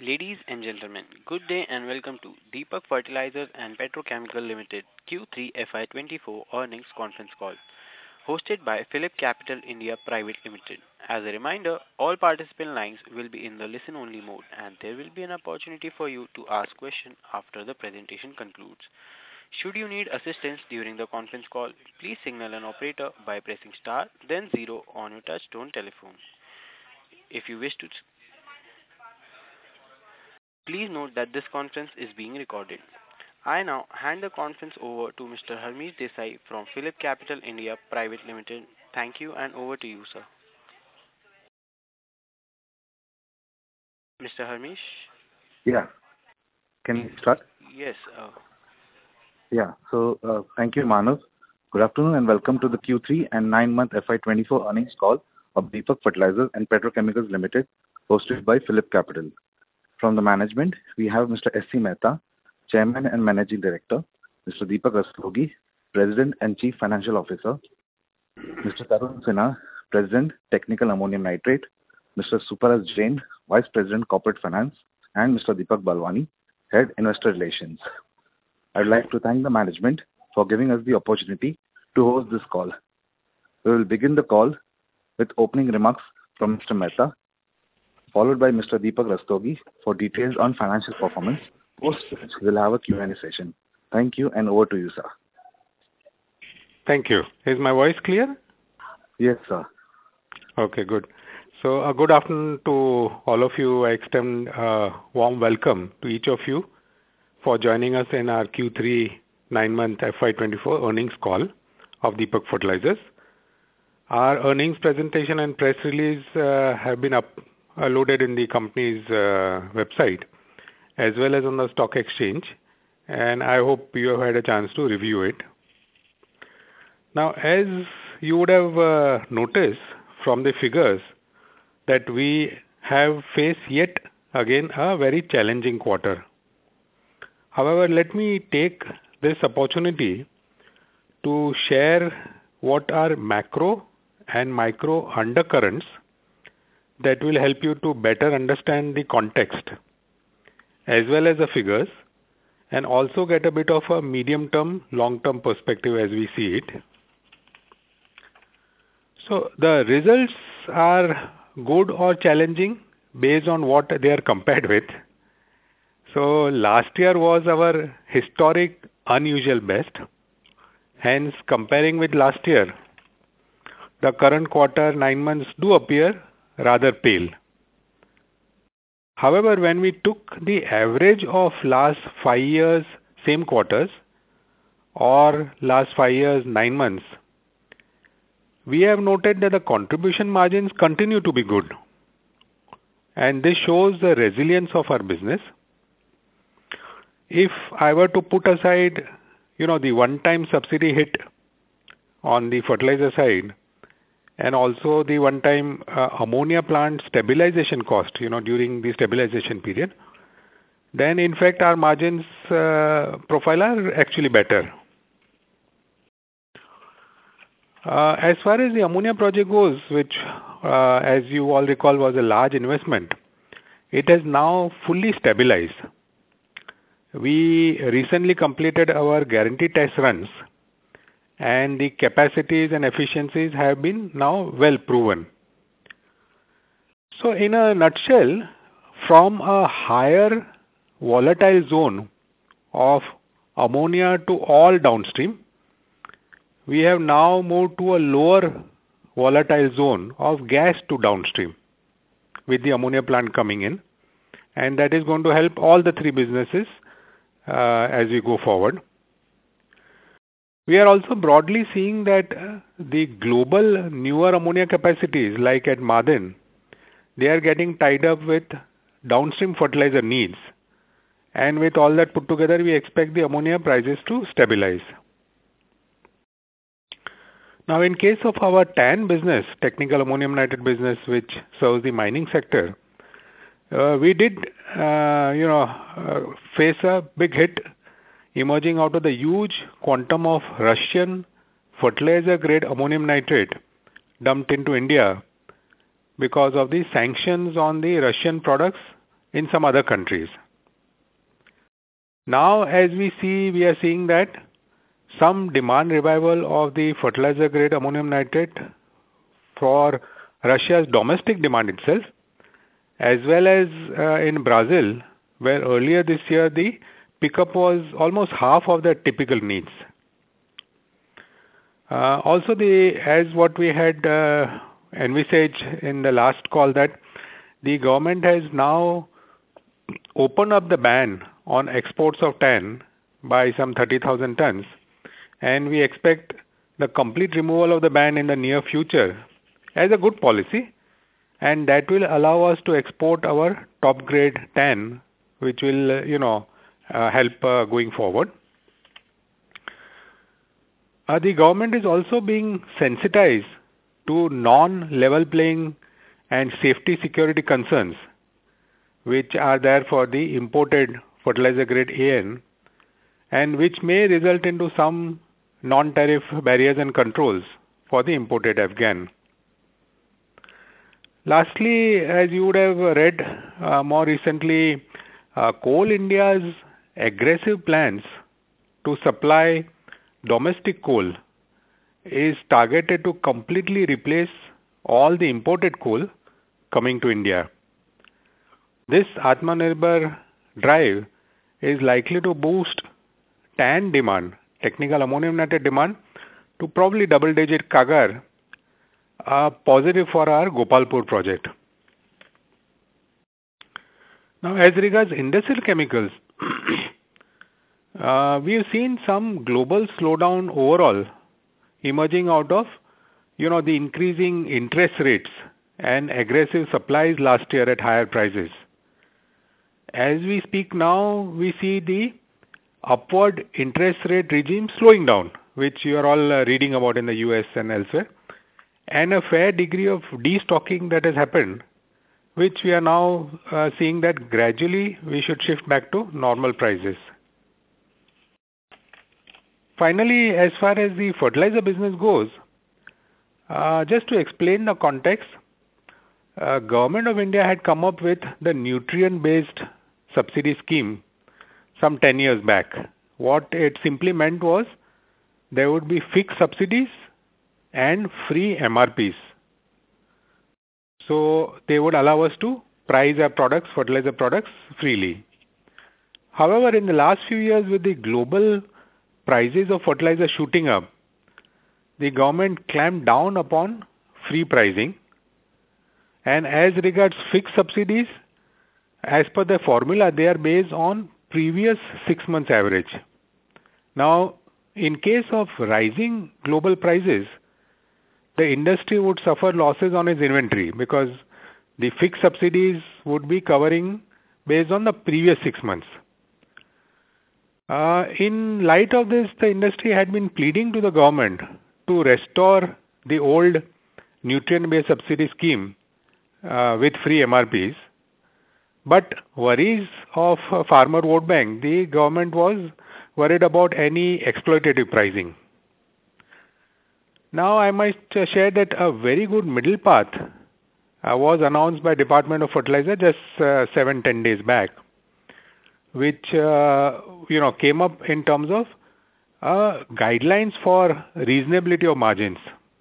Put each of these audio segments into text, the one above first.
Ladies and gentlemen, good day and welcome to Deepak Fertilizers and Petrochemical Limited Q3 FY24 earnings conference call, hosted by Phillip Capital India Private Limited. As a reminder, all participant lines will be in the listen-only mode, and there will be an opportunity for you to ask questions after the presentation concludes. Should you need assistance during the conference call, please signal an operator by pressing star, then zero on your touch-tone telephone. If you wish to Please note that this conference is being recorded. I now hand the conference over to Mr. Harmish Desai from Phillip Capital India Private Limited. Thank you, and over to you, sir. Mr. Harmish? Yeah. Can we start? Yes. Thank you, Manav. Good afternoon and welcome to the Q3 and 9-month FY24 earnings call of Deepak Fertilizers and Petrochemicals Limited, hosted by Phillip Capital. From the management, we have Mr. S.C. Mehta, Chairman and Managing Director, Mr. Deepak Rastogi, President and Chief Financial Officer, Mr. Tarun Sinha, President, Technical Ammonium Nitrate, Mr. Suparas Jain, Vice President, Corporate Finance, and Mr. Deepak Balwani, Head Investor Relations. I would like to thank the management for giving us the opportunity to host this call. We will begin the call with opening remarks from Mr. Mehta, followed by Mr. Deepak Rastogi for details on financial performance, post which we'll have a Q&A session. Thank you, and over to you, sir. Thank you. Is my voice clear? Yes, sir. Okay, good. So, good afternoon to all of you. I extend a warm welcome to each of you for joining us in our Q3 9-month FY24 earnings call of Deepak Fertilizers. Our earnings presentation and press release have been loaded in the company's website as well as on the stock exchange, and I hope you have had a chance to review it. Now, as you would have noticed from the figures that we have faced yet again a very challenging quarter. However, let me take this opportunity to share what are macro and micro undercurrents that will help you to better understand the context as well as the figures, and also get a bit of a medium-term, long-term perspective as we see it. So the results are good or challenging based on what they are compared with. So last year was our historic unusual best. Hence, comparing with last year, the current quarter 9 months do appear rather pale. However, when we took the average of last 5 years same quarters or last 5 years 9 months, we have noted that the contribution margins continue to be good, and this shows the resilience of our business. If I were to put aside, the one-time subsidy hit on the fertilizer side, and also the one-time ammonia plant stabilization cost, during the stabilization period, then in fact our margins profile are actually better. As far as the ammonia project goes, which as you all recall was a large investment, it has now fully stabilized. We recently completed our guarantee test runs, and the capacities and efficiencies have been now well proven. So in a nutshell, from a higher volatile zone of ammonia to all downstream, we have now moved to a lower volatile zone of gas to downstream with the ammonia plant coming in, and that is going to help all the three businesses as we go forward. We are also broadly seeing that the global newer ammonia capacities like at Ma'aden, they are getting tied up with downstream fertilizer needs, and with all that put together, we expect the ammonia prices to stabilize. Now, in case of our TAN business, Technical Ammonium Nitrate business, which serves the mining sector, we did, face a big hit emerging out of the huge quantum of Russian fertilizer-grade ammonium nitrate dumped into India because of the sanctions on the Russian products in some other countries. Now, as we are seeing that some demand revival of the fertilizer grade ammonium nitrate for Russia's domestic demand itself, as well as in Brazil, where earlier this year the pickup was almost half of the typical needs. Also, as what we had envisaged in the last call, that the government has now opened up the ban on exports of TAN by some 30,000 tons, and we expect the complete removal of the ban in the near future as a good policy, and that will allow us to export our top grade TAN, which will help going forward. The government is also being sensitized to non-level playing and safety security concerns which are there for the imported fertilizer grade AN, and which may result into some non-tariff barriers and controls for the imported Afghan. Lastly, as you would have read more recently, Coal India's aggressive plans to supply domestic coal is targeted to completely replace all the imported coal coming to India. This Atmanirbhar drive is likely to boost TAN demand, technical ammonium nitrate demand, to probably double-digit CAGR, positive for our Gopalpur project. Now, as regards industrial chemicals, we have seen some global slowdown overall emerging out of the increasing interest rates and aggressive supplies last year at higher prices. As we speak now, we see the upward interest rate regime slowing down, which you are all reading about in the US and elsewhere, and a fair degree of destocking that has happened, which we are now seeing that gradually we should shift back to normal prices. Finally, as far as the fertilizer business goes, just to explain the context, Government of India had come up with the nutrient-based subsidy scheme some 10 years back. What it simply meant was there would be fixed subsidies and free MRPs. So they would allow us to price our products, fertilizer products, freely. However, in the last few years, with the global prices of fertilizer shooting up, the government clamped down upon free pricing. And as regards fixed subsidies, as per the formula, they are based on previous 6 months average. Now, in case of rising global prices, the industry would suffer losses on its inventory because the fixed subsidies would be covering based on the previous 6 months. In light of this, the industry had been pleading to the government to restore the old nutrient-based subsidy scheme with free MRPs. But worries of farmer vote bank, the government was worried about any exploitative pricing. Now I must share that a very good middle path was announced by Department of Fertilizer just 7-10 days back, which came up in terms of guidelines for reasonability of margins.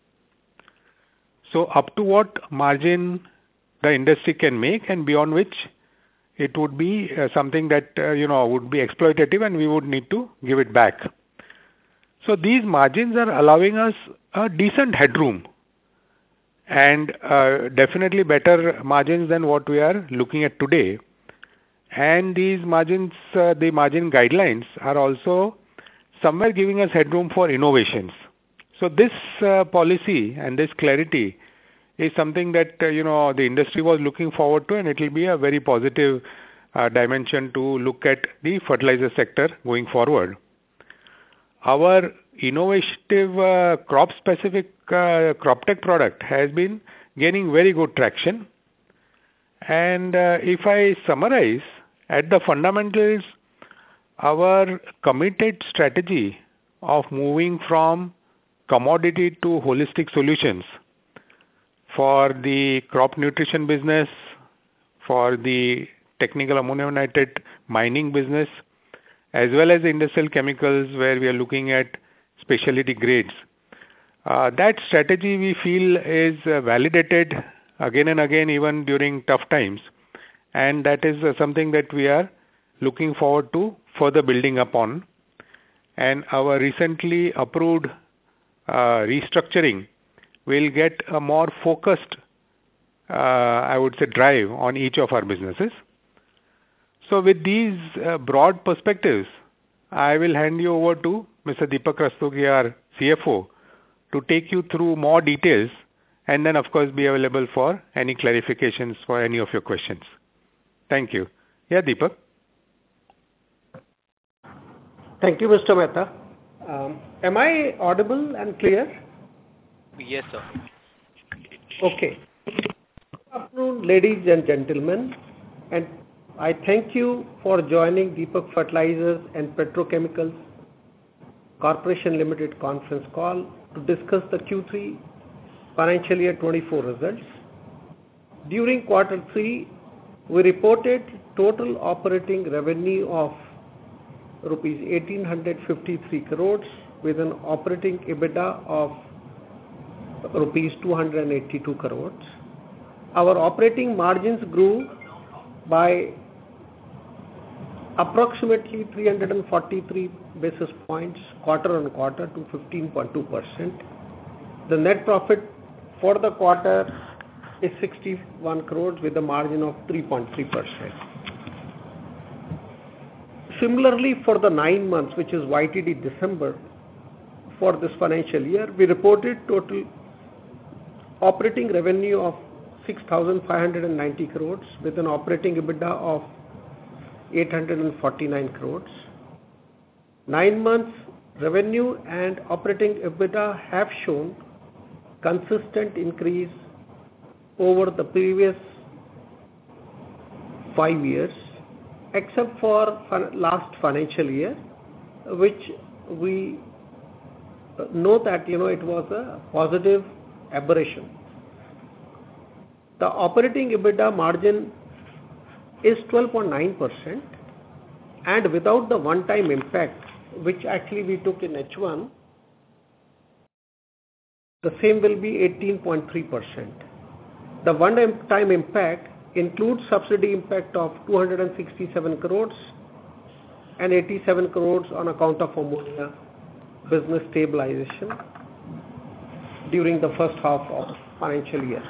So up to what margin the industry can make, and beyond which it would be something that would be exploitative and we would need to give it back. So these margins are allowing us a decent headroom and definitely better margins than what we are looking at today. And these margins, the margin guidelines are also somewhere giving us headroom for innovations. So this policy and this clarity is something that the industry was looking forward to, and it will be a very positive dimension to look at the fertilizer sector going forward. Our innovative crop-specific crop tech product has been gaining very good traction. And if I summarize, at the fundamentals, our committed strategy of moving from commodity to holistic solutions for the crop nutrition business, for the technical ammonium nitrate mining business, as well as the industrial chemicals where we are looking at specialty grades. That strategy we feel is validated again and again, even during tough times, and that is something that we are looking forward to further building upon. And our recently approved restructuring will get a more focused, I would say, drive on each of our businesses. So with these broad perspectives, I will hand you over to Mr. Deepak Rastogi, our CFO, to take you through more details and then, of course, be available for any clarifications for any of your questions. Thank you. Yeah, Deepak. Thank you, Mr. Mehta. Am I audible and clear? Yes, sir. Okay. Good afternoon, ladies and gentlemen, and I thank you for joining Deepak Fertilizers and Petrochemicals Corporation Limited conference call to discuss the Q3 financial year 24 results. During quarter 3, we reported total operating revenue of rupees 1853 crores with an operating EBITDA of rupees 282 crores. Our operating margins grew by approximately 343 basis points quarter on quarter to 15.2%. The net profit for the quarter is 61 crores with a margin of 3.3%. Similarly, for the 9 months, which is YTD December, for this financial year, we reported total operating revenue of 6,590 crores with an operating EBITDA of 849 crores. 9 months revenue and operating EBITDA have shown consistent increase over the previous 5 years, except for last financial year, which we know that it was a positive aberration. The operating EBITDA margin is 12.9%, and without the one-time impact, which actually we took in H1, the same will be 18.3%. The one-time impact includes subsidy impact of 267 crores and 87 crores on account of ammonia business stabilization during the first half of financial year.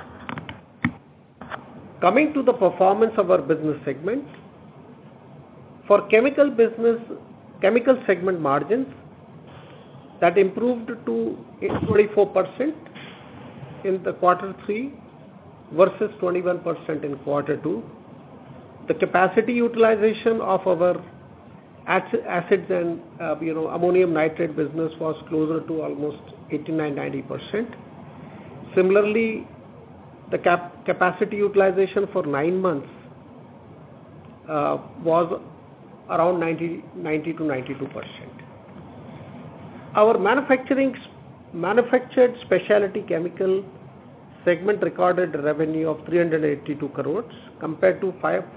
Coming to the performance of our business segment, for chemical segment margins that improved to 24% in the quarter 3 versus 21% in quarter 2. The capacity utilization of our acids and ammonium nitrate business was closer to almost 89-90%. Similarly, the capacity utilization for 9 months was around 90-92%. Our manufactured specialty chemical segment recorded revenue of 382 crores compared to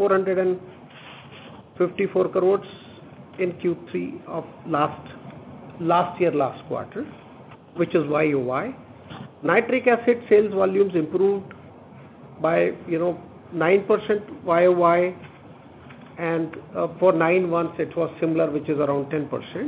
454 crores in Q3 of last quarter, which is YOY. Nitric acid sales volumes improved by 9% YOY, and for 9 months it was similar, which is around 10%.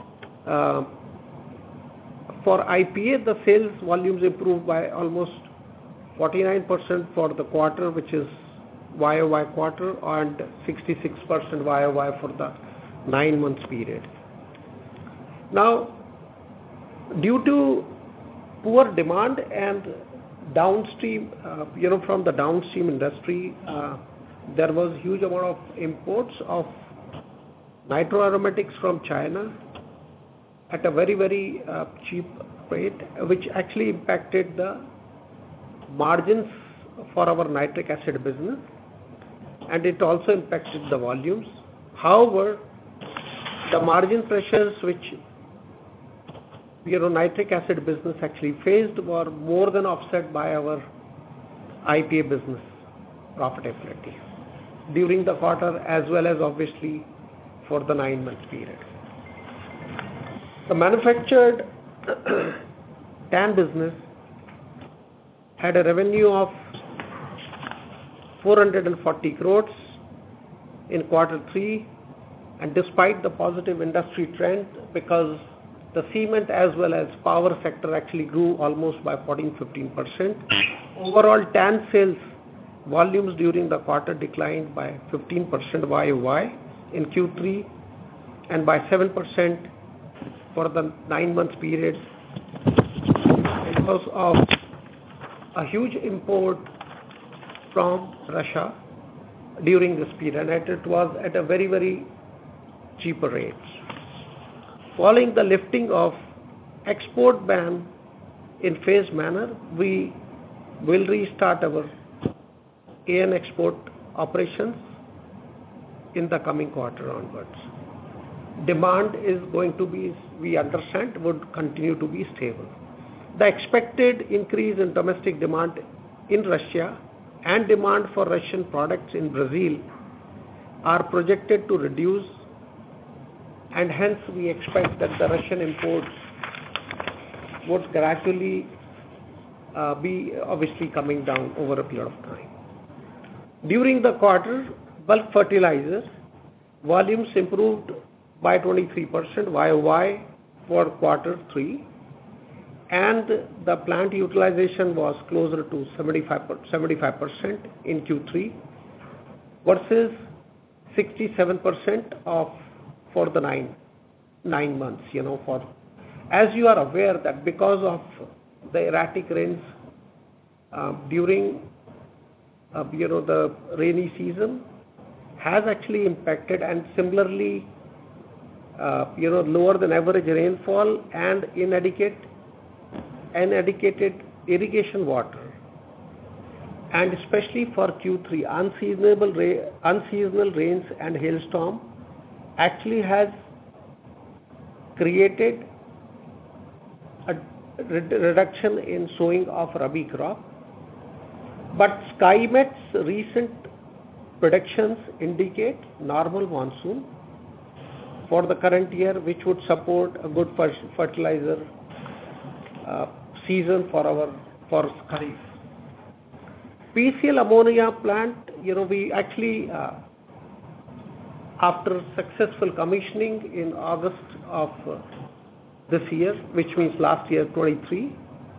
For IPA, the sales volumes improved by almost 49% for the quarter, which is YOY quarter, and 66% YOY for the 9 months period. Now, due to poor demand and downstream, from the downstream industry, there was huge amount of imports of nitroaromatics from China at a very, very cheap rate, which actually impacted the margins for our nitric acid business, and it also impacted the volumes. However, the margin pressures which nitric acid business actually faced were more than offset by our IPA business profitability. during the quarter as well as obviously for the 9-month period. The manufactured TAN business had a revenue of 440 crores in quarter 3, and despite the positive industry trend, because the cement as well as power sector actually grew almost by 14-15%. Overall TAN sales volumes during the quarter declined by 15% YOY in Q3 and by 7% for the 9-month period because of a huge import from Russia during this period, and it was at a very, very cheaper rates. Following the lifting of export ban in phased manner, we will restart our AN export operations in the coming quarter onwards. Demand is going to be, we understand, would continue to be stable. The expected increase in domestic demand in Russia and demand for Russian products in Brazil are projected to reduce, and hence we expect that the Russian imports would gradually be obviously coming down over a period of time. During the quarter, bulk fertilizer volumes improved by 23% YOY for quarter 3, and the plant utilization was closer to 75% in Q3 versus 67% for the nine months. As you are aware that because of the erratic rains during the rainy season has actually impacted, and similarly lower than average rainfall and inadequate irrigation water, and especially for Q3 unseasonal rains and hailstorm actually has created a reduction in sowing of Rabi crop. But Skymet's recent predictions indicate normal monsoon for the current year, which would support a good fertilizer season for Kharif. PCL ammonia plant, we actually after successful commissioning in August of this year, which means last year 23,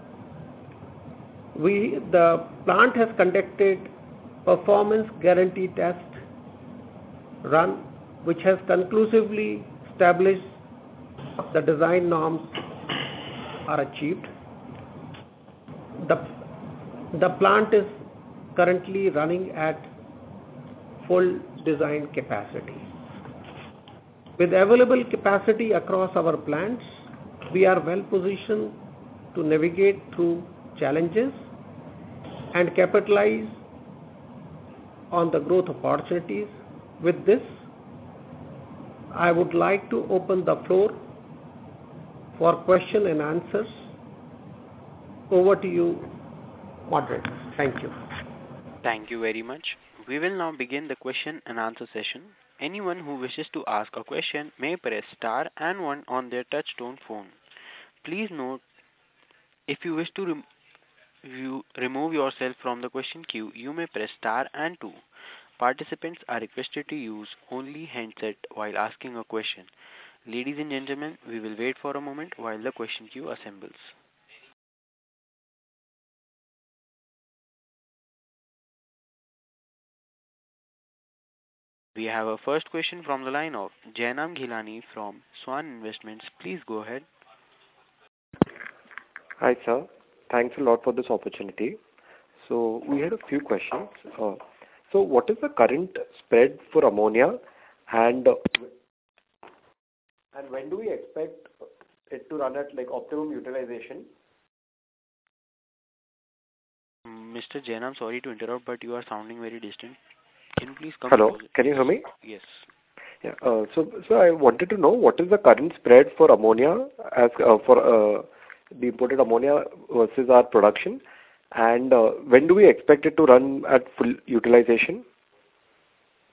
the plant has conducted performance guarantee test run, which has conclusively established the design norms are achieved. The plant is currently running at full design capacity. With available capacity across our plants, we are well positioned to navigate through challenges and capitalize on the growth opportunities. With this, I would like to open the floor for question and answers. Over to you, moderator. Thank you. Thank you very much. We will now begin the question and answer session. Anyone who wishes to ask a question may press star and 1 on their touch-tone phone. Please note, if you wish to remove yourself from the question queue, you may press star and 2. Participants are requested to use only handset while asking a question. Ladies and gentlemen, we will wait for a moment while the question queue assembles. We have a first question from the line of Jainam Ghilani from Swan Investments. Please go ahead. Hi, sir. Thanks a lot for this opportunity. So we had a few questions. So what is the current spread for ammonia, and when do we expect it to run at optimum utilization? Mr. Jainam, sorry to interrupt, but you are sounding very distant. Can you please come Hello, closer? can you hear me? Yes. Yeah. So I wanted to know what is the current spread for ammonia as for the imported ammonia versus our production, and when do we expect it to run at full utilization?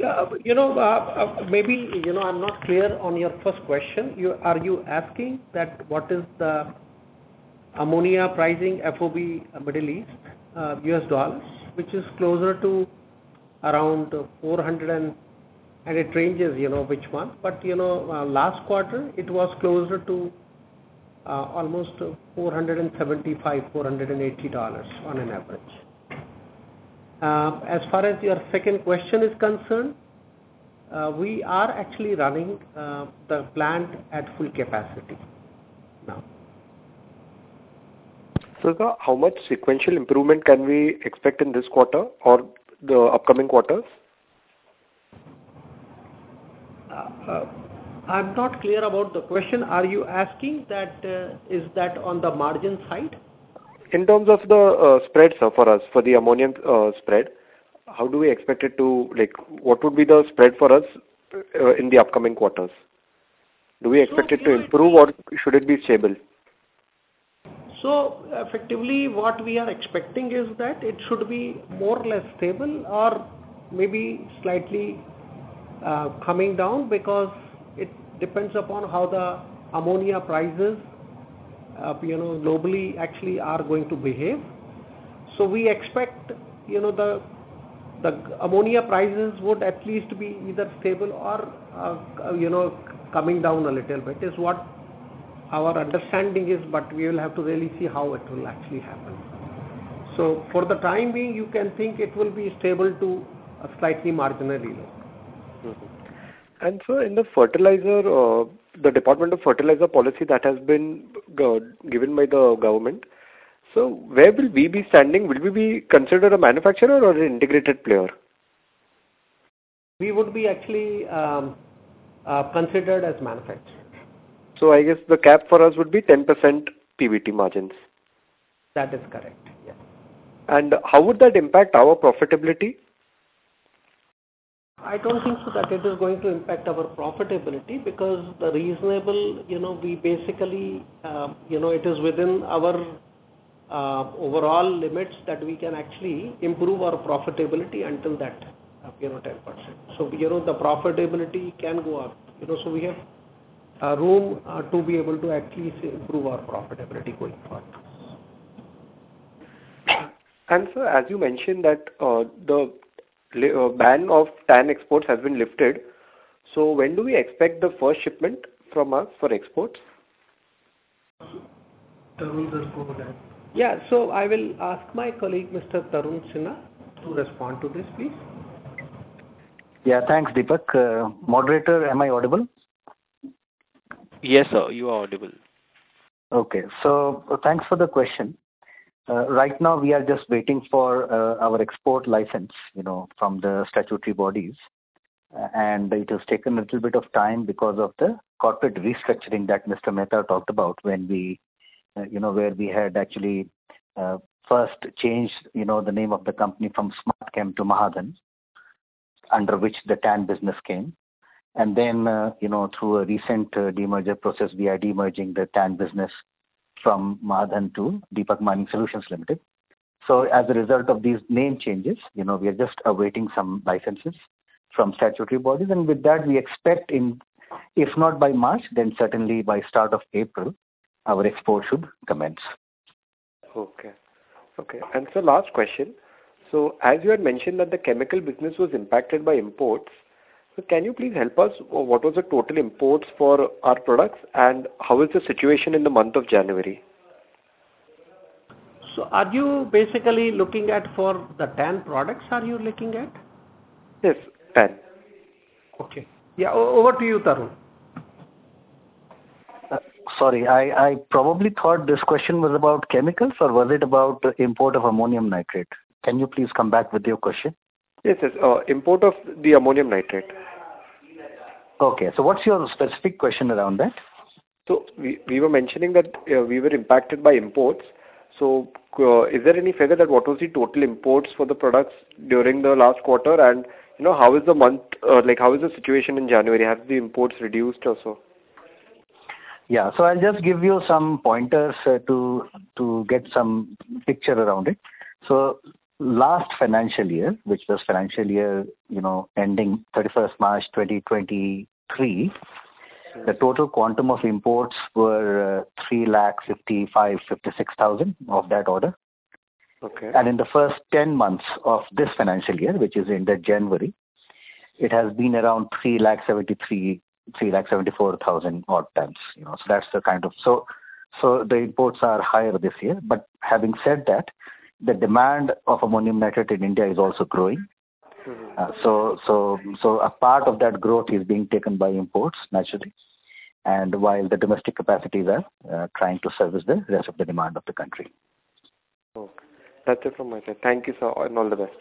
Maybe, I'm not clear on your first question. Are you asking that what is the ammonia pricing FOB Middle East, US dollars, which is closer to around 400 and it ranges, which month. But, last quarter it was closer to almost $475, $480 on an average. As far as your second question is concerned, we are actually running the plant at full capacity now. So, sir, how much sequential improvement can we expect in this quarter or the upcoming quarters? I'm not clear about the question. Are you asking that is that on the margin side? In terms of the spread, sir, for us, for the ammonium spread, how do we expect it to, what would be the spread for us in the upcoming quarters? Do we expect it to improve or should it be stable? So, effectively, what we are expecting is that it should be more or less stable or maybe slightly coming down, because it depends upon how the ammonia prices globally actually are going to behave. So we expect the ammonia prices would at least be either stable or coming down a little bit is what our understanding is, but we will have to really see how it will actually happen. So for the time being, you can think it will be stable to a slightly marginally low. Mm-hmm. And so in the fertilizer, the Department of Fertilizer policy that has been given by the government, so where will we be standing? Will we be considered a manufacturer or an integrated player? We would be actually considered as manufacturer. So I guess the cap for us would be 10% PBT margins. That is correct, yes. And how would that impact our profitability? I don't think so that it is going to impact our profitability, because the reasonable, we basically, it is within our overall limits that we can actually improve our profitability until that, 10%. So, the profitability can go up. So we have room to be able to at least improve our profitability going forward. And sir, as you mentioned that the ban of TAN exports has been lifted, so when do we expect the first shipment from us for exports? Tarun will go ahead. Yeah, so I will ask my colleague Mr. Tarun Sinha to respond to this, please. Yeah, thanks, Deepak. Moderator, am I audible? Yes, sir, you are audible. Okay, so thanks for the question. Right now, we are just waiting for our export license, from the statutory bodies. And it has taken a little bit of time because of the corporate restructuring that Mr. Mehta talked about when we, where we had actually first changed, the name of the company from SmartChem to Mahadhan, under which the TAN business came. And then, through a recent demerger process, we are demerging the TAN business from Mahadhan to Deepak Mining Solutions Limited. So as a result of these name changes, we are just awaiting some licenses from statutory bodies. And with that, we expect if not by March, then certainly by start of April, our export should commence. Okay. And so last question. So as you had mentioned that the chemical business was impacted by imports, so can you please help us, what was the total imports for our products and how is the situation in the month of January? So are you basically looking at for the TAN products, are you looking at? Yes, TAN. Okay. Yeah, over to you, Tarun. Sorry, I probably thought this question was about chemicals, or was it about the import of ammonium nitrate? Can you please come back with your question? Yes, import of the ammonium nitrate. Okay, so what's your specific question around that? So we were mentioning that we were impacted by imports. So is there any figure that what was the total imports for the products during the last quarter, and how is the month, how is the situation in January? Have the imports reduced or so? Yeah, so I'll just give you some pointers to get some picture around it. So last financial year, which was financial year, ending 31st March 2023, the total quantum of imports were 3,55,56,000 of that order. Okay. And in the first 10 months of this financial year, which is ended January, it has been around 3,74,000 odd tons. So that's the kind of so the imports are higher this year. But having said that, the demand of ammonium nitrate in India is also growing. So a part of that growth is being taken by imports naturally, and while the domestic capacities are trying to service the rest of the demand of the country. Okay. That's it from my side. Thank you, sir, and all the best.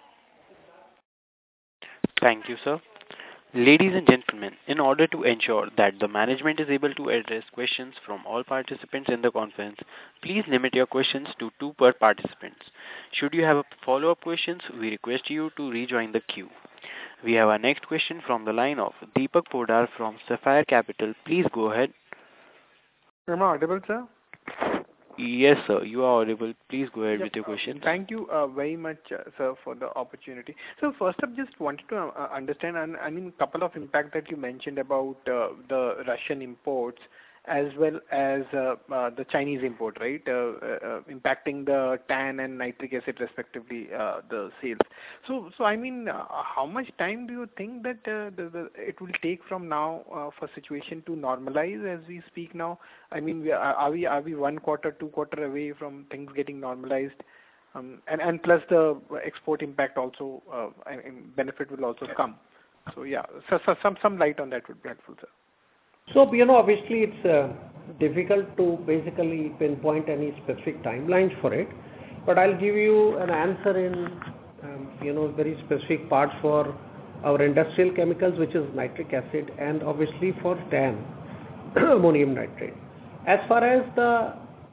Thank you, sir. Ladies and gentlemen, in order to ensure that the management is able to address questions from all participants in the conference, please limit your questions to 2 per participant. Should you have follow-up questions, we request you to rejoin the queue. We have our next question from the line of Deepak Podar from Sapphire Capital. Please go ahead. Am I audible, sir? Yes, sir, you are audible. Please go ahead with your question. Thank you very much, sir, for the opportunity. So first up, just wanted to understand, couple of impact that you mentioned about the Russian imports as well as the Chinese import, right? Impacting the TAN and nitric acid respectively, the sales. So how much time do you think that it will take from now for situation to normalize as we speak now? Are we 1 quarter, 2 quarter away from things getting normalized? And plus the export impact also, benefit will also come. So yeah, so some light on that would be helpful, sir. So, obviously it's difficult to basically pinpoint any specific timelines for it, but I'll give you an answer in, very specific parts for our industrial chemicals, which is nitric acid, and obviously for TAN, ammonium nitrate. As far as the,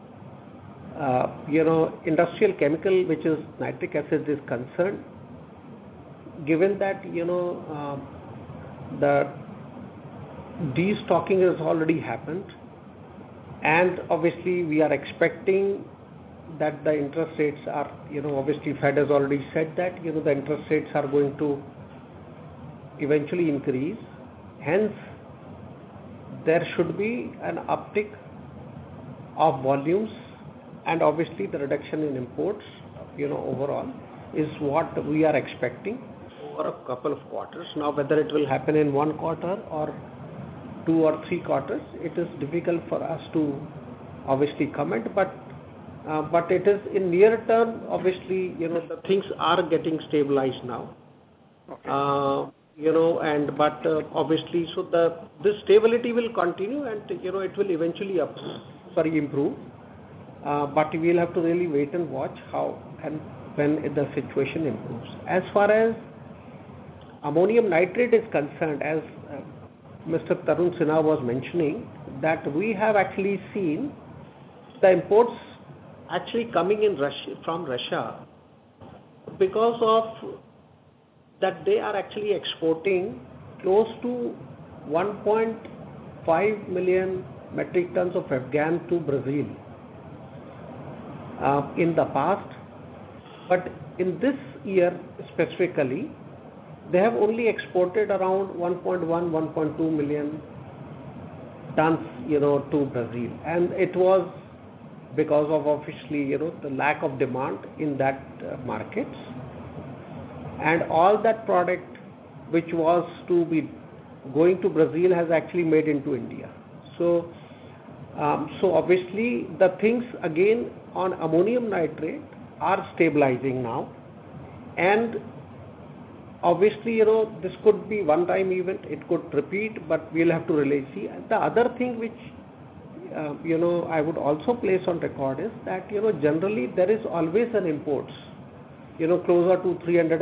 industrial chemical, which is nitric acid is concerned, given that, the destocking has already happened, and obviously we are expecting that the interest rates are, obviously Fed has already said that, the interest rates are going to eventually increase. Hence, there should be an uptick of volumes, and obviously the reduction in imports, overall is what we are expecting over a couple of quarters. Now, whether it will happen in 1 quarter or 2 or 3 quarters, it is difficult for us to obviously comment, but it is in near term, obviously, the things are getting stabilized now. Okay. Obviously, so this stability will continue, and, it will eventually improve. But we'll have to really wait and watch how and when the situation improves. As far as ammonium nitrate is concerned, as Mr. Tarun Sinha was mentioning, that we have actually seen the imports actually coming in from Russia, because of that they are actually exporting close to 1.5 million metric tons of Afghan to Brazil in the past. But in this year specifically, they have only exported around 1.2 million tons, to Brazil. And it was because of obviously, the lack of demand in that markets. And all that product which was to be going to Brazil has actually made into India. So obviously the things again on ammonium nitrate are stabilizing now. And obviously, this could be one-time event, it could repeat, but we'll have to really see. And the other thing which, I would also place on record is that, generally there is always an imports, closer to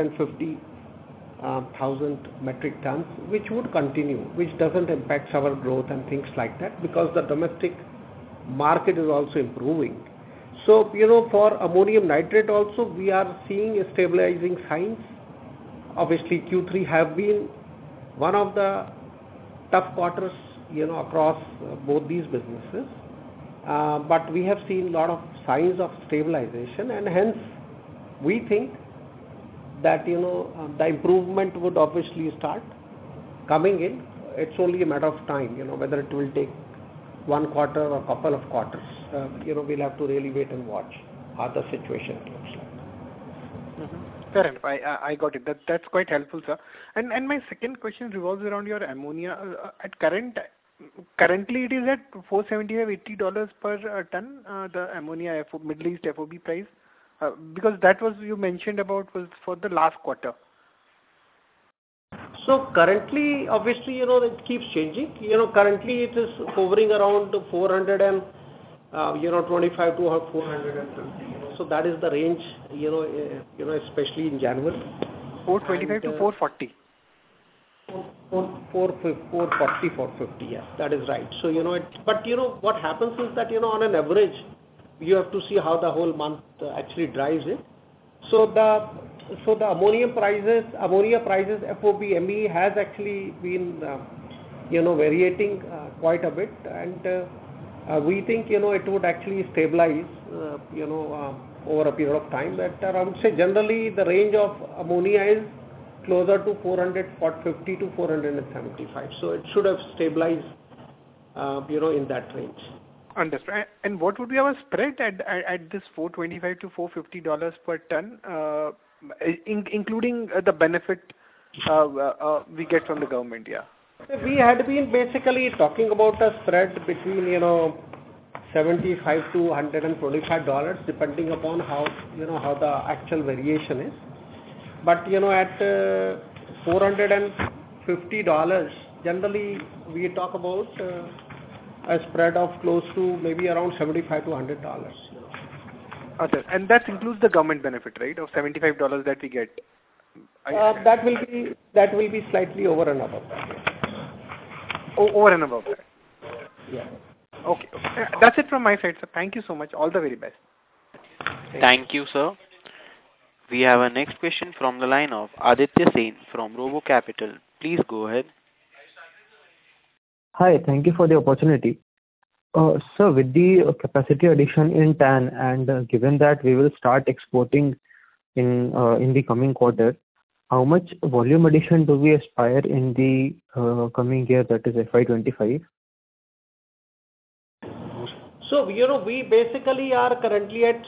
350,000 metric tons, which would continue, which doesn't impact our growth and things like that, because the domestic market is also improving. So, for ammonium nitrate also, we are seeing stabilizing signs. Obviously, Q3 have been one of the tough quarters, across both these businesses. But we have seen a lot of signs of stabilization, and hence we think that the improvement would obviously start coming in. It's only a matter of time, whether it will take 1 quarter or a couple of quarters. We'll have to really wait and watch how the situation looks like. Fair enough. I got it. That's quite helpful, sir. And my second question revolves around your ammonia. Currently it is at $475-$80 per ton, the ammonia Middle East FOB price, because that was you mentioned about was for the last quarter. So currently, obviously, it keeps changing. Currently it is hovering around 425 to 450. So that is the range, especially in January. 425 to 440. 440, 450, yes, that is right. So, but what happens is that, on an average, you have to see how the whole month actually drives it. So the ammonia prices FOB ME has actually been, varying quite a bit, and we think, it would actually stabilize, over a period of time. That around, say, generally the range of ammonia is closer to 450 to 475. So it should have stabilized, in that range. Understood. And what would be our spread at this $425 to $450 per ton, including the benefit we get from the government? Yeah. We had been basically talking about a spread between $75 to $125, depending upon how the actual variation is. But at $450, generally we talk about a spread of close to maybe around $75 to $100. Okay, and that includes the government benefit, right, of $75 that we get. That will be slightly over and above that. Over and above that. Yeah. Okay. That's it from my side, sir. Thank you so much. All the very best. Thank you, sir. We have our next question from the line of Aditya Sen from Robo Capital. Please go ahead. Hi, thank you for the opportunity. Sir, with the capacity addition in TAN and given that we will start exporting in the coming quarter, how much volume addition do we aspire in the coming year, that is FY25? So, we basically are currently at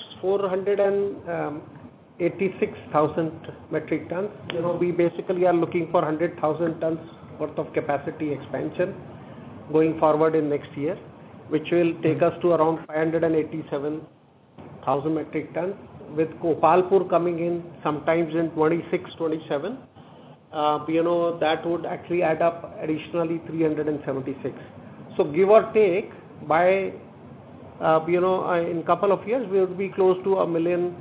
486,000 metric tons. We basically are looking for 100,000 tons worth of capacity expansion going forward in next year, which will take us to around 587,000 metric tons, with Gopalpur coming in sometimes in 26, 27. That would actually add up additionally 376. So give or take, by in couple of years we would be close to 1 million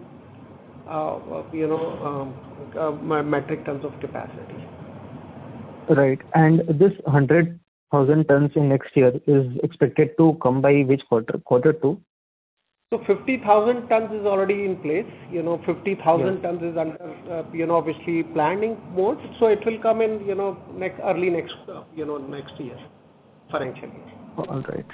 metric tons of capacity. Right, and this 100,000 tons in next year is expected to come by which quarter? Quarter 2? So 50,000 tons is already in place. 50,000 tons is under, obviously planning mode. So it will come in, early next year, financial year. All right.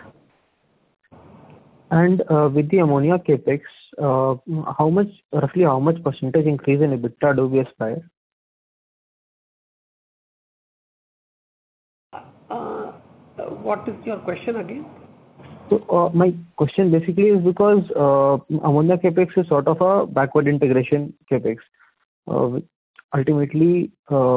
And with the ammonia capex, roughly how much percentage increase in EBITDA do we aspire? What is your question again? So my question basically is because ammonia capex is sort of a backward integration capex. Ultimately,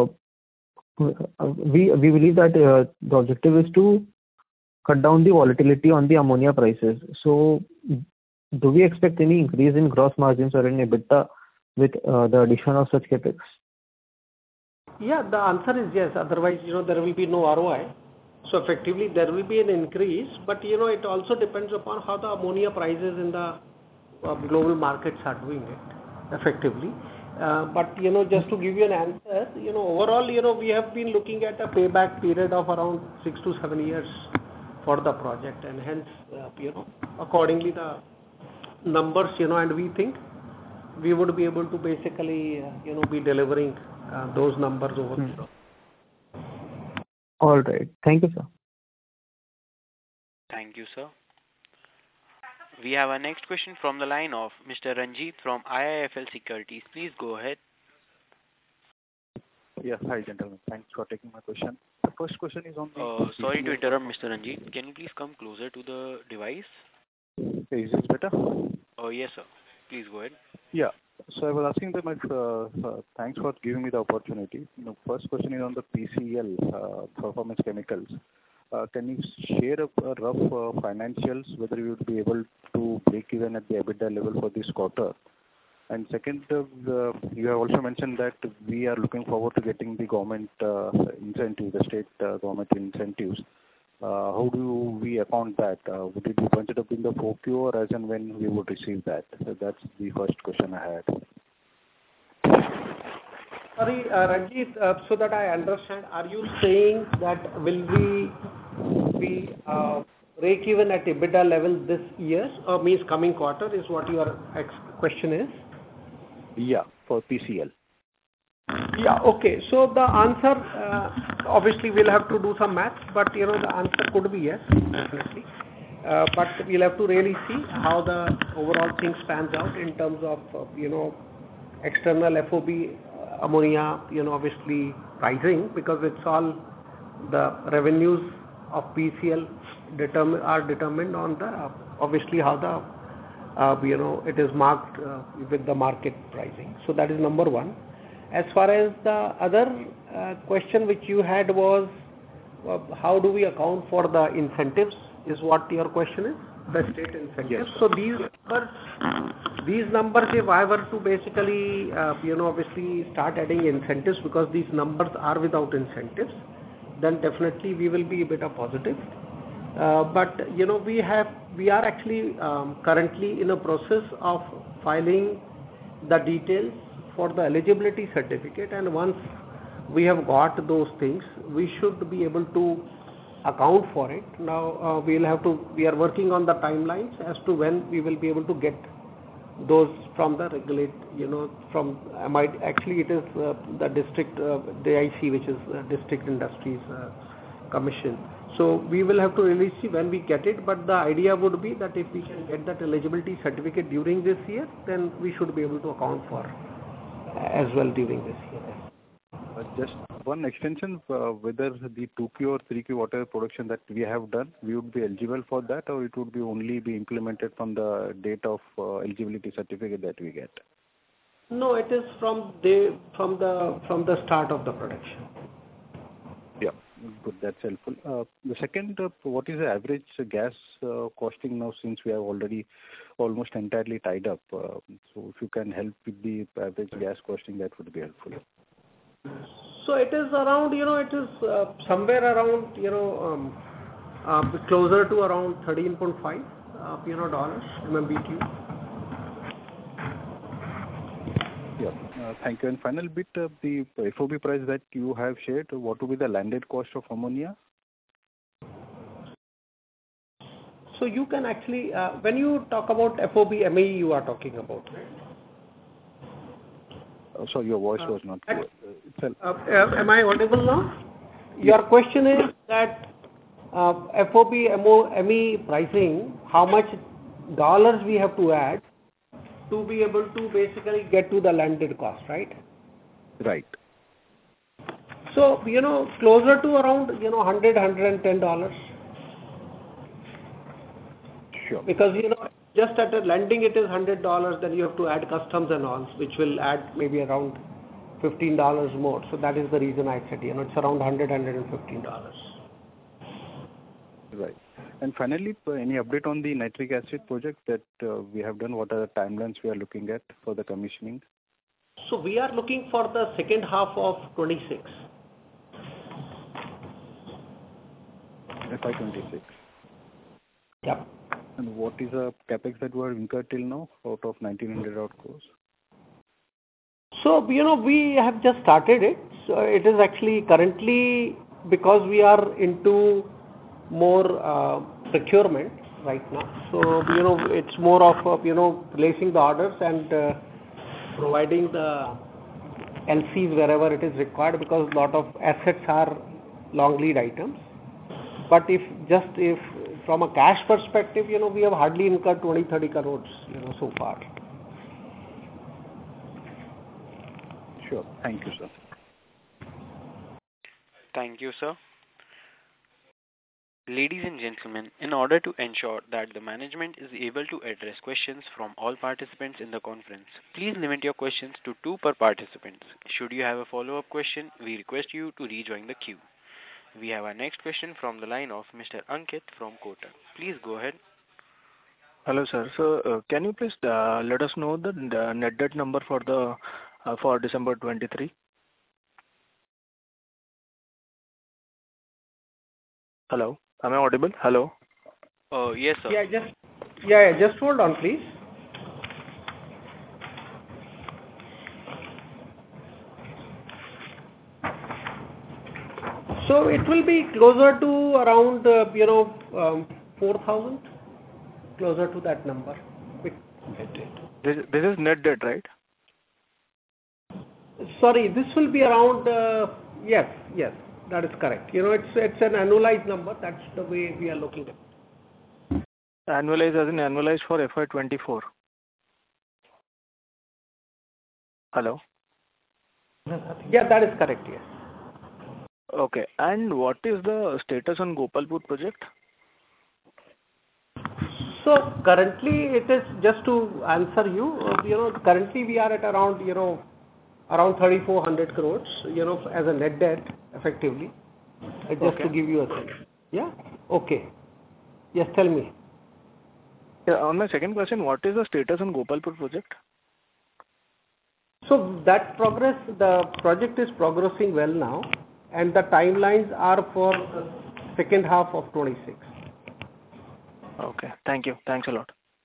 we believe that the objective is to cut down the volatility on the ammonia prices. So do we expect any increase in gross margins or in EBITDA with the addition of such capex? Yeah, the answer is yes. Otherwise, there will be no ROI. So effectively, there will be an increase, but it also depends upon how the ammonia prices in the global markets are doing it effectively. But just to give you an answer, overall, we have been looking at a payback period of around 6 to 7 years for the project, and hence, accordingly the numbers, and we think we would be able to basically, be delivering those numbers over there. All right. Thank you, sir. Thank you, sir. We have our next question from the line of Mr. Ranjit from IIFL Securities. Please go ahead. Yeah. Hi, gentlemen. Thanks for taking my question. The first question is on the... Sorry to interrupt, Mr. Ranjit. Can you please come closer to the device? Is this better? Yes, sir. Please go ahead. Yeah. So I was asking that thanks for giving me the opportunity. First question is on the PCL, Performance Chemicals. Can you share a rough financials, whether you would be able to break even at the EBITDA level for this quarter? And second, you have also mentioned that we are looking forward to getting the government incentive, the state government incentives. How do we account that? Would it be bunched up in the 4Q or as and when we would receive that? So that's the first question I had. Sorry, Ranjit, so that I understand, are you saying that will we be break even at EBITDA level this year or means coming quarter is what your question is? Yeah, for PCL. Yeah, okay. So the answer, obviously we'll have to do some maths, but the answer could be yes, definitely. But we'll have to really see how the overall thing spans out in terms of, external FOB ammonia, obviously pricing, because it's all the revenues of PCL are determined on the, obviously how the, it is marked with the market pricing. So that is number one. As far as the other question which you had was, how do we account for the incentives, is what your question is? The state incentives. Yes. So these numbers, if I were to basically, obviously start adding incentives, because these numbers are without incentives, then definitely we will be a bit positive. But we are actually currently in a process of filing the details for the eligibility certificate, and once we have got those things, we should be able to account for it. Now we are working on the timelines as to when we will be able to get those from the regulate, from actually it is the district DIC, which is District Industries Commission. So we will have to really see when we get it, but the idea would be that if we can get that eligibility certificate during this year, then we should be able to account for as well during this year. Just one extension, whether the 2Q or 3Q water production that we have done, we would be eligible for that, or it would be only be implemented from the date of eligibility certificate that we get? No, it is from the start of the production. Yeah, good. That's helpful. The second, what is the average gas costing now, since we have already almost entirely tied up? So if you can help with the average gas costing, that would be helpful. So it is around, it is somewhere around, closer to around $13.5, MMBTU. Yeah, thank you. And final bit, the FOB price that you have shared, what will be the landed cost of ammonia? So you can actually, when you talk about FOB MAE, you are talking about, right? So your voice was not clear. Am I audible now? Your question is that FOB ME pricing, how much dollars we have to add to be able to basically get to the landed cost, right? Right. So, closer to around, $100, $110. Sure. Because, just at the landing it is $100, then you have to add customs and all, which will add maybe around $15 more. So that is the reason I said, it's around $100, $115. Right. And finally, any update on the nitric acid project that we have done? What are the timelines we are looking at for the commissioning? So we are looking for the second half of 26. FY26. Yep. And what is the capex that were incurred till now out of 1900 odd crores? So, we have just started it. So it is actually currently, because we are into more procurement right now. So, it's more of, placing the orders and providing the LCs wherever it is required, because a lot of assets are long lead items. But if from a cash perspective, we have hardly incurred 20-30 crores, so far. Sure. Thank you, sir. Thank you, sir. Ladies and gentlemen, in order to ensure that the management is able to address questions from all participants in the conference, please limit your questions to 2 per participant. Should you have a follow-up question, we request you to rejoin the queue. We have our next question from the line of Mr. Ankit from Kotak. Please go ahead. Hello, sir. So, can you please let us know the net debt number for December 23? Hello, am I audible? Hello. Yes, sir. Just hold on, please. So it will be closer to around 4,000, closer to that number. This is net debt, right? Sorry, this will be around, yes, that is correct. It's an annualized number. That's the way we are looking at it. Annualized as in annualized for FY24. Hello? Yeah, that is correct, yes. Okay. And what is the status on Gopalpur project? So currently it is, just to answer you, currently we are at around 3,400 crores, as a net debt, effectively. Just to give you a sense. Yeah? Okay. Yes, tell me. Yeah, on my second question, what is the status on Gopalpur project? So the project is progressing well now, and the timelines are for the second half of 26. Okay. Thank you. Thanks a lot.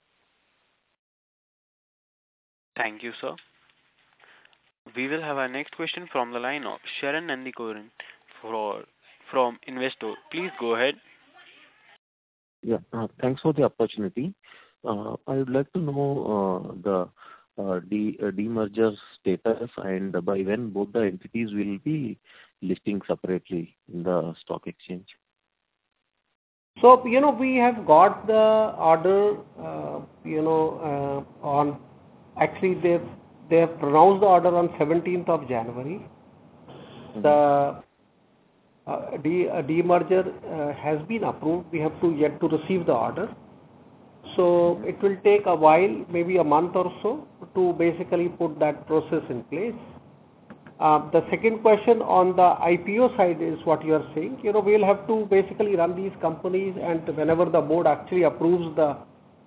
Thank you, sir. We will have our next question from the line of Sharan Nandikoran from Investor. Please go ahead. Yeah, thanks for the opportunity. I would like to know the demerger status and by when both the entities will be listing separately in the stock exchange. So, we have got the order, on, actually they have pronounced the order on 17th of January. The demerger has been approved. We have yet to receive the order. So it will take a while, maybe a month or so, to basically put that process in place. The second question on the IPO side is what you are saying. We'll have to basically run these companies, and whenever the board actually approves the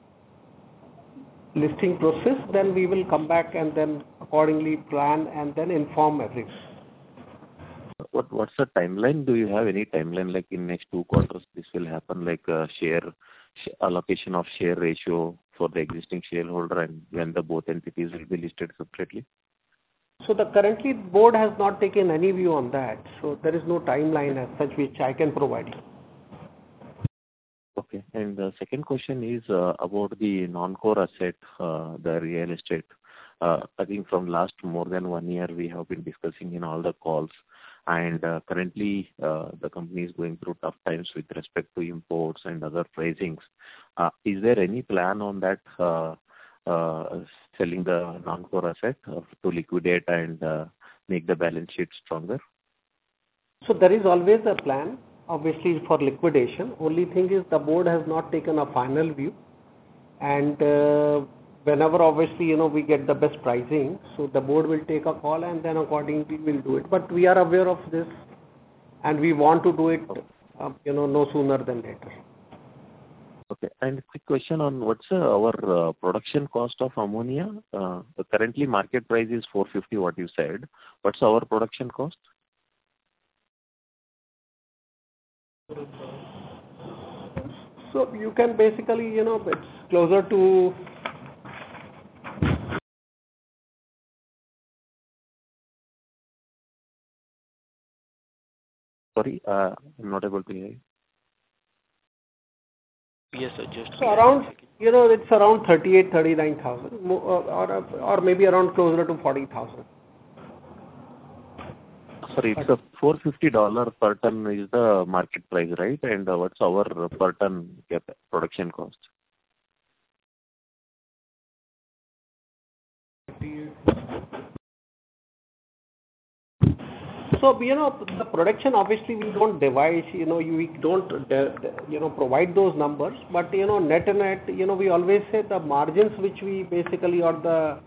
listing process, then we will come back and then accordingly plan and then inform everyone. What's the timeline? Do you have any timeline, like in next 2 quarters this will happen, like share allocation of share ratio for the existing shareholder, and when the both entities will be listed separately? So currently board has not taken any view on that. So there is no timeline as such which I can provide you. Okay. And the second question is about the non-core asset, the real estate. I think from last more than 1 year we have been discussing in all the calls, and currently the company is going through tough times with respect to imports and other pricings. Is there any plan on that, selling the non-core asset to liquidate and make the balance sheet stronger? So there is always a plan, obviously, for liquidation. Only thing is the board has not taken a final view, and whenever obviously we get the best pricing, so the board will take a call and then accordingly we'll do it. But we are aware of this, and we want to do it no sooner than later. Okay. And quick question on what's our production cost of ammonia? Currently market price is 450, what you said. What's our production cost? So you can basically, it's closer to... Sorry, I'm not able to hear you. Yes, sir. Just so around, it's around 38,000-39,000, or maybe around closer to 40,000. Sorry, it's a $450 per ton is the market price, right? And what's our per ton production cost? So, the production, obviously, we don't devise, we don't, provide those numbers. But, net, we always say the margins which we basically, or the,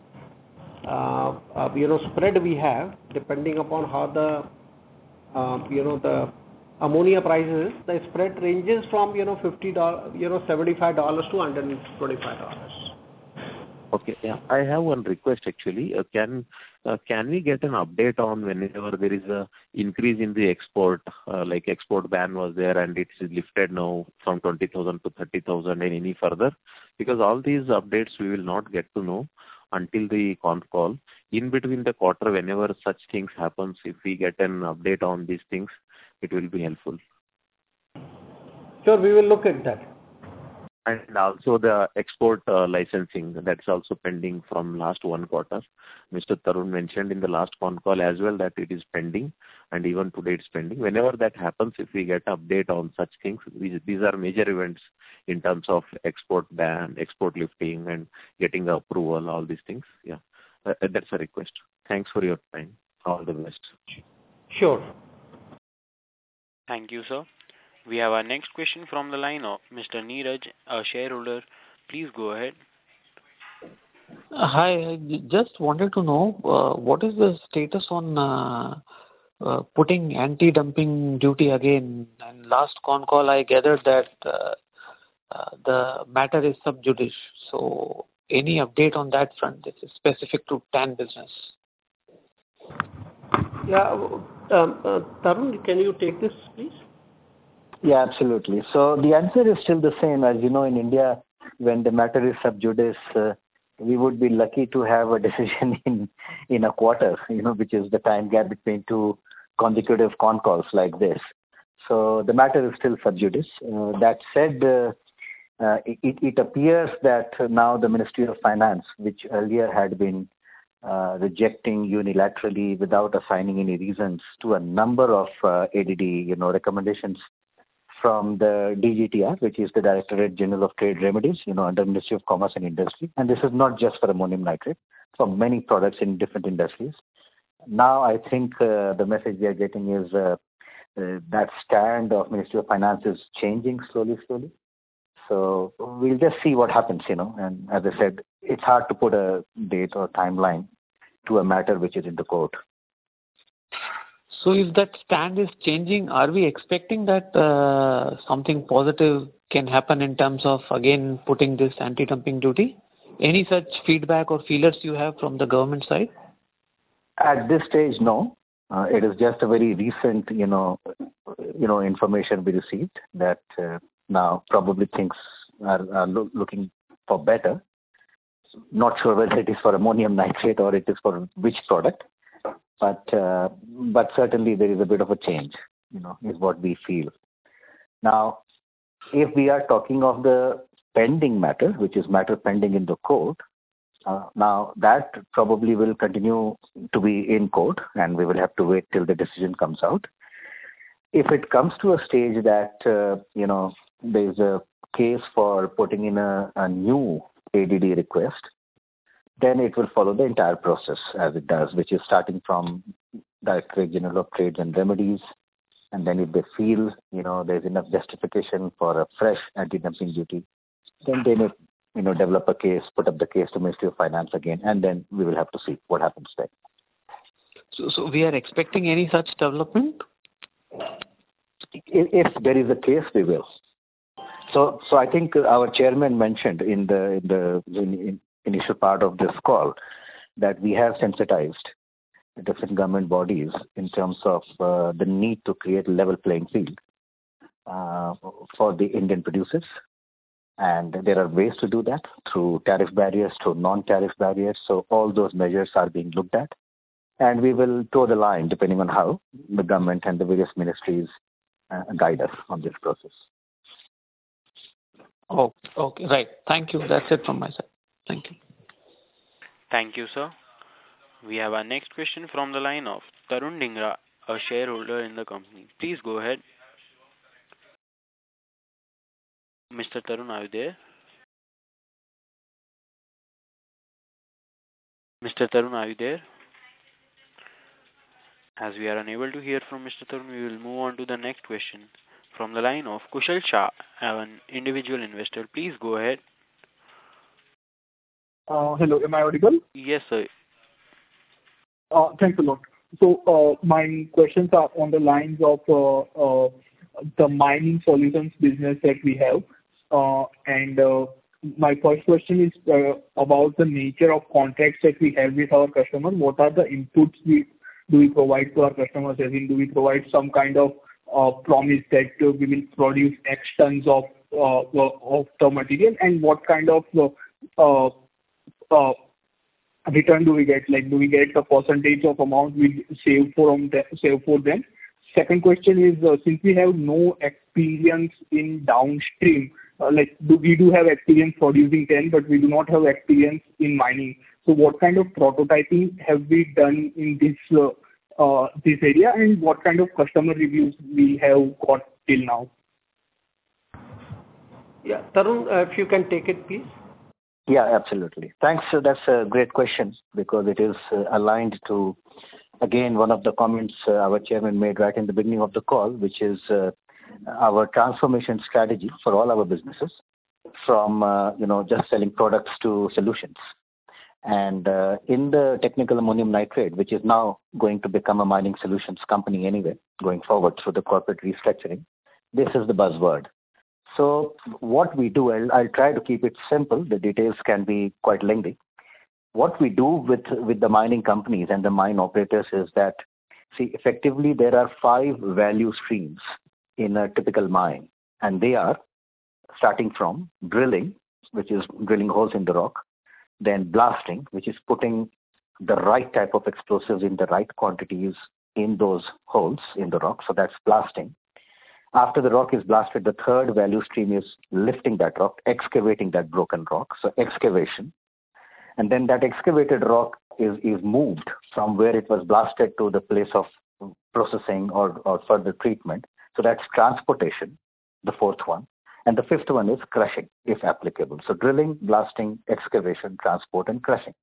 spread we have, depending upon how the, the ammonia prices, the spread ranges from, $50, $75 to $125. Okay. Yeah. I have one request actually. Can we get an update on whenever there is a increase in the export, like export ban was there and it is lifted now from 20,000 to 30,000 and any further? Because all these updates we will not get to know until the conf call. In between the quarter, whenever such things happens, if we get an update on these things, it will be helpful. Sure, we will look at that. And also the export licensing, that's also pending from last one quarter. Mr. Tarun mentioned in the last con call as well that it is pending, and even today it's pending. Whenever that happens, if we get update on such things, these are major events in terms of export ban, export lifting, and getting approval, all these things. Yeah, that's a request. Thanks for your time. All the best. Sure. Thank you, sir. We have our next question from the line of Mr. Neeraj, a shareholder. Please go ahead. Hi, I just wanted to know what is the status on putting anti-dumping duty again. And last con call I gathered that the matter is sub judice. So any update on that front? This is specific to TAN business. Yeah, Tarun, can you take this, please? Yeah, absolutely. So the answer is still the same. As you know, in India, when the matter is sub judice, we would be lucky to have a decision in a quarter, which is the time gap between two consecutive con calls like this. So the matter is still sub judice. That said, it appears that now the Ministry of Finance, which earlier had been rejecting unilaterally without assigning any reasons to a number of ADD, recommendations from the DGTR, which is the Directorate General of Trade Remedies, under Ministry of Commerce and Industry. And this is not just for ammonium nitrate, for many products in different industries. Now I think the message we are getting is that stand of Ministry of Finance is changing slowly. So we'll just see what happens, And as I said, it's hard to put a date or timeline to a matter which is in the court. So if that stand is changing, are we expecting that something positive can happen in terms of, again, putting this anti-dumping duty? Any such feedback or feelers you have from the government side? At this stage, no. It is just a very recent, information we received that now probably things are looking for better. Not sure whether it is for ammonium nitrate or it is for which product. But certainly there is a bit of a change, is what we feel. Now, if we are talking of the pending matter, which is matter pending in the court, now that probably will continue to be in court and we will have to wait till the decision comes out. If it comes to a stage that, there is a case for putting in a new ADD request, then it will follow the entire process as it does, which is starting from Directorate General of Trade and Remedies. And then if they feel, there's enough justification for a fresh anti-dumping duty, then they may, develop a case, put up the case to Ministry of Finance again, and then we will have to see what happens then. So we are expecting any such development? If there is a case, we will. So I think our chairman mentioned in the initial part of this call that we have sensitized different government bodies in terms of the need to create a level playing field for the Indian producers. And there are ways to do that through tariff barriers, through non-tariff barriers. So all those measures are being looked at. And we will toe the line depending on how the government and the various ministries guide us on this process. Oh, okay. Right. Thank you. That's it from my side. Thank you. Thank you, sir. We have our next question from the line of Tarun Dhingra, a shareholder in the company. Please go ahead. Mr. Tarun, are you there? Mr. Tarun, are you there? As we are unable to hear from Mr. Tarun, we will move on to the next question. From the line of Kushal Shah, an individual investor. Please go ahead. Hello, am I audible? Yes, sir. Thanks a lot. So my questions are on the lines of the mining solutions business that we have. And my first question is about the nature of contracts that we have with our customers. What are the inputs do we provide to our customers? As in, do we provide some kind of promise that we will produce X tons of the material, and what kind of return do we get? Like, do we get the percentage of amount we save for them? Second question is, since we have no experience in downstream, we do have experience producing TAN, but we do not have experience in mining. So what kind of prototyping have we done in this area, and what kind of customer reviews we have got till now? Yeah, Tarun, if you can take it, please. Yeah, absolutely. Thanks. That's a great question because it is aligned to, again, one of the comments our chairman made right in the beginning of the call, which is our transformation strategy for all our businesses from, just selling products to solutions. And in the technical ammonium nitrate, which is now going to become a mining solutions company anyway, going forward through the corporate restructuring, this is the buzzword. So what we do, I'll try to keep it simple. The details can be quite lengthy. What we do with the mining companies and the mine operators is that, effectively there are 5 value streams in a typical mine, and they are starting from drilling, which is drilling holes in the rock, then blasting, which is putting the right type of explosives in the right quantities in those holes in the rock. So that's blasting. After the rock is blasted, the third value stream is lifting that rock, excavating that broken rock. So excavation. And then that excavated rock is moved from where it was blasted to the place of processing or further treatment. So that's transportation, the fourth one. And the fifth one is crushing, if applicable. So drilling, blasting, excavation, transport, and crushing.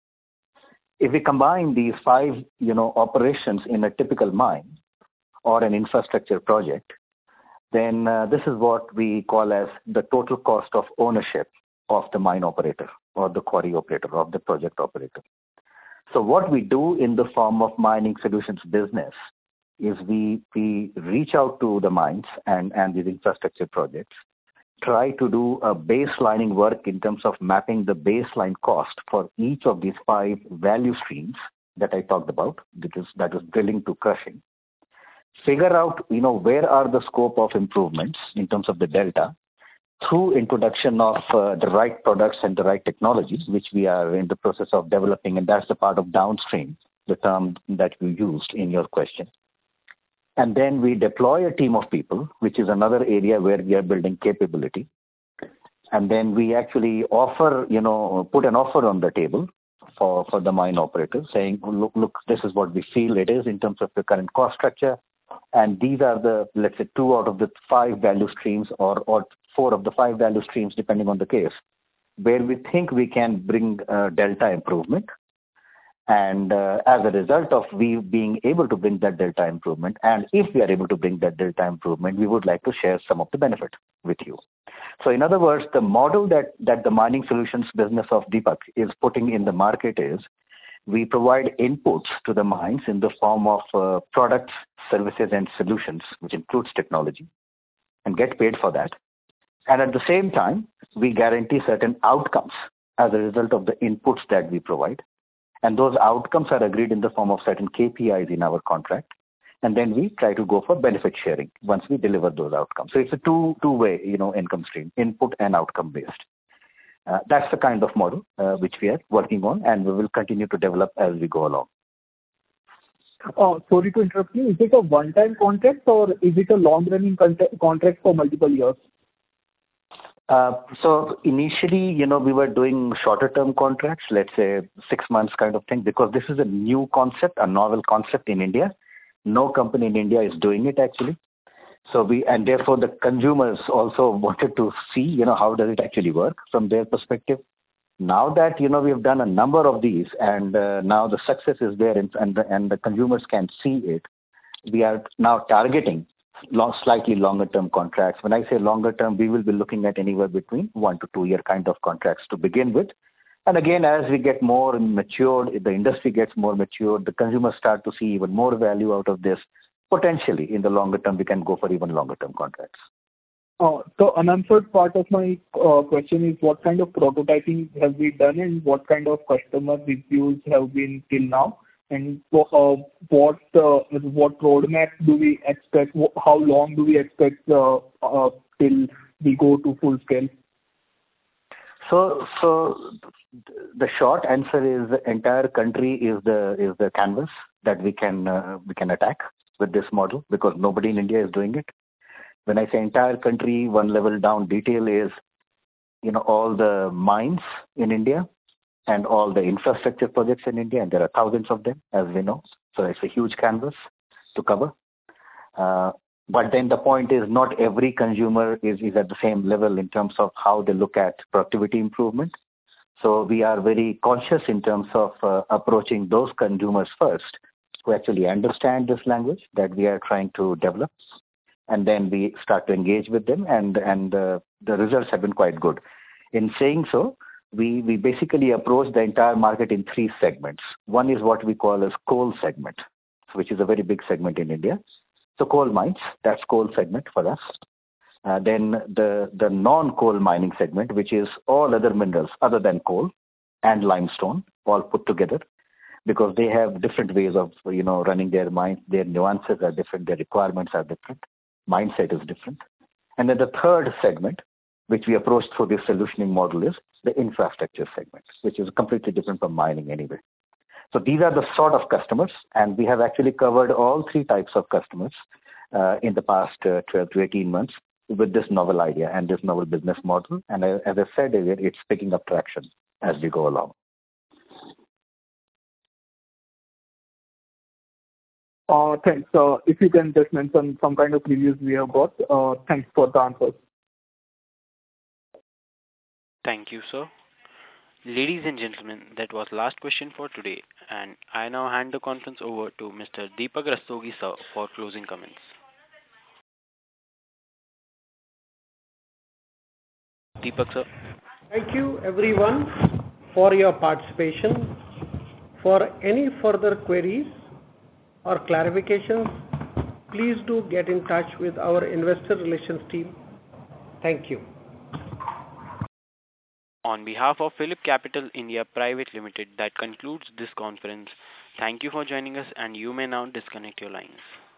If we combine these 5, operations in a typical mine or an infrastructure project, then this is what we call as the total cost of ownership of the mine operator or the quarry operator or the project operator. So what we do in the form of mining solutions business is we reach out to the mines and these infrastructure projects, try to do a baselining work in terms of mapping the baseline cost for each of these 5 value streams that I talked about, that is drilling to crushing. Figure out, where are the scope of improvements in terms of the delta through introduction of the right products and the right technologies, which we are in the process of developing, and that's the part of downstream, the term that you used in your question. And then we deploy a team of people, which is another area where we are building capability. And then we actually offer, put an offer on the table for the mine operators saying, look, this is what we feel it is in terms of the current cost structure. And these are the, let's say, 2 out of the 5 value streams or 4 of the 5 value streams, depending on the case, where we think we can bring delta improvement. And as a result of we being able to bring that delta improvement, and if we are able to bring that delta improvement, we would like to share some of the benefit with you. So in other words, the model that the mining solutions business of Deepak is putting in the market is we provide inputs to the mines in the form of products, services, and solutions, which includes technology, and get paid for that. And at the same time, we guarantee certain outcomes as a result of the inputs that we provide. And those outcomes are agreed in the form of certain KPIs in our contract. And then we try to go for benefit sharing once we deliver those outcomes. So it's a two-way, income stream, input and outcome based. That's the kind of model which we are working on, and we will continue to develop as we go along. Sorry to interrupt you. Is it a one-time contract or is it a long-running contract for multiple years? So initially, we were doing shorter-term contracts, let's say 6 months kind of thing, because this is a new concept, a novel concept in India. No company in India is doing it actually. And therefore the consumers also wanted to see, how does it actually work from their perspective. Now that, we have done a number of these and now the success is there and the consumers can see it, we are now targeting slightly longer term contracts. When I say longer term, we will be looking at anywhere between 1 to 2 year kind of contracts to begin with. And again, as we get more matured, the industry gets more matured, the consumers start to see even more value out of this. Potentially, in the longer term, we can go for even longer term contracts. So unanswered part of my question is what kind of prototyping have we done and what kind of customer reviews have been till now? And what roadmap do we expect? How long do we expect till we go to full scale? So the short answer is the entire country is the canvas that we can attack with this model because nobody in India is doing it. When I say entire country, one level down detail is all the mines in India and all the infrastructure projects in India, and there are thousands of them, as we know. So it's a huge canvas to cover. But then the point is not every consumer is at the same level in terms of how they look at productivity improvement. So we are very conscious in terms of approaching those consumers first who actually understand this language that we are trying to develop. And then we start to engage with them and the results have been quite good. In saying so, we basically approach the entire market in 3 segments. One is what we call as coal segment, which is a very big segment in India. So coal mines, that's coal segment for us. Then the non-coal mining segment, which is all other minerals other than coal and limestone, all put together, because they have different ways of running their mines. Their nuances are different, their requirements are different, mindset is different. And then the third segment, which we approach through this solutioning model, is the infrastructure segment, which is completely different from mining anyway. So these are the sort of customers, and we have actually covered all 3 types of customers in the past 12 to 18 months with this novel idea and this novel business model. And as I said earlier, it's picking up traction as we go along. Thanks. If you can just mention some kind of reviews we have got. Thanks for the answers. Thank you, sir. Ladies and gentlemen, that was last question for today, and I now hand the conference over to Mr. Deepak Rastogi, sir, for closing comments. Deepak, sir. Thank you, everyone, for your participation. For any further queries or clarifications, please do get in touch with our investor relations team. Thank you. On behalf of Phillip Capital India Private Limited, that concludes this conference. Thank you for joining us, and you may now disconnect your lines.